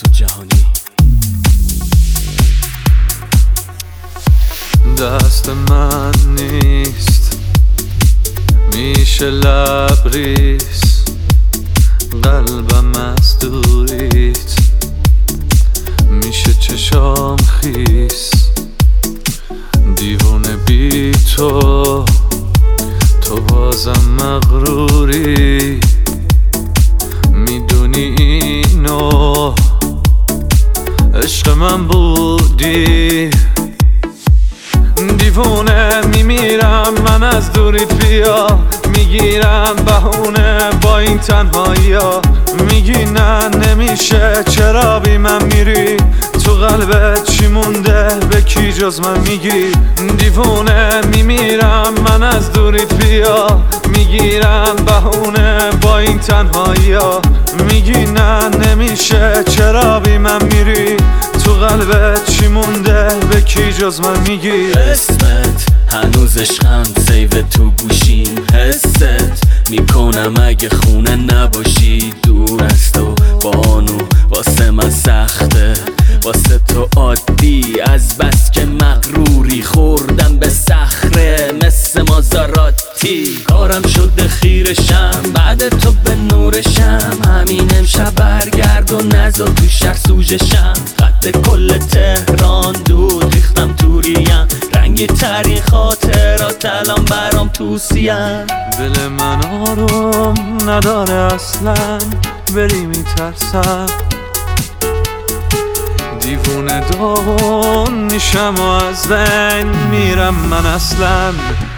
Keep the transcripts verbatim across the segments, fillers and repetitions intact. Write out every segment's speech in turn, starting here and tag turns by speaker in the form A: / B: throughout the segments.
A: مسعود جهانی.
B: دست من نیست میشه لبریز، قلبم از دوریت میشه چشام خیس. دیوونه بی تو تو بازم مغروری، میدونی اینو عشق من بودی. دیوونه میمیرم من از دوریت، بیا میگیرم بهونه با این تنهایی ها. میگی نه نمیشه، چرا بی من میری؟ تو قلبت چی مونده؟ به کی جز من میگی؟ دیوونه میمیرم من از دوریت، بیا میگیرم بهونه با این تنهایی ها. میگی نه نمیشه، چرا بی من میری؟ تو قلبت چی مونده؟ به کی جز من میگی؟
A: اسمت هنوز عشقم سیو تو گوشیم، حست میکنم اگه خونه نباشی. دور از تو بانو واسه من سخته، واسه تو عادی از بس که مغروری. خوردم به صخره مثل مازاراتی، کارم شده خیرشم بعد تو به نورشم. همین امشب برگرد و نزا تو شهر سوژشم. خط کل تهران دود ریختم توریم، رنگی ترین خاطرات الان برام توسیم.
B: دل من آروم نداره اصلا، بری میترسم. دیوونه داغون میشم و از بین میرم من اصلا.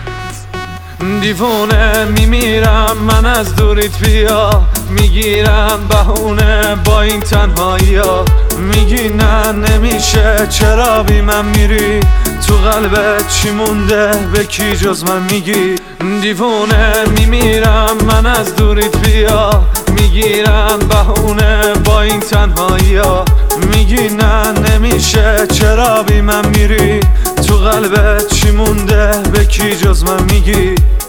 B: دیوونه میمیرم من از دوریت، بیا میگیرم بهونه با این تنهایی ها. میگی نه نمیشه، چرا بی من میری؟ تو قلبت چی مونده؟ به کی جز من میگی؟ دیوونه میمیرم من از دوریت، بیا میگیرم بهونه با این تنهایی ها. میگی نه نمیشه، چرا بی من میری؟ تو قلبت چی مونده؟ به کی جز من میگی؟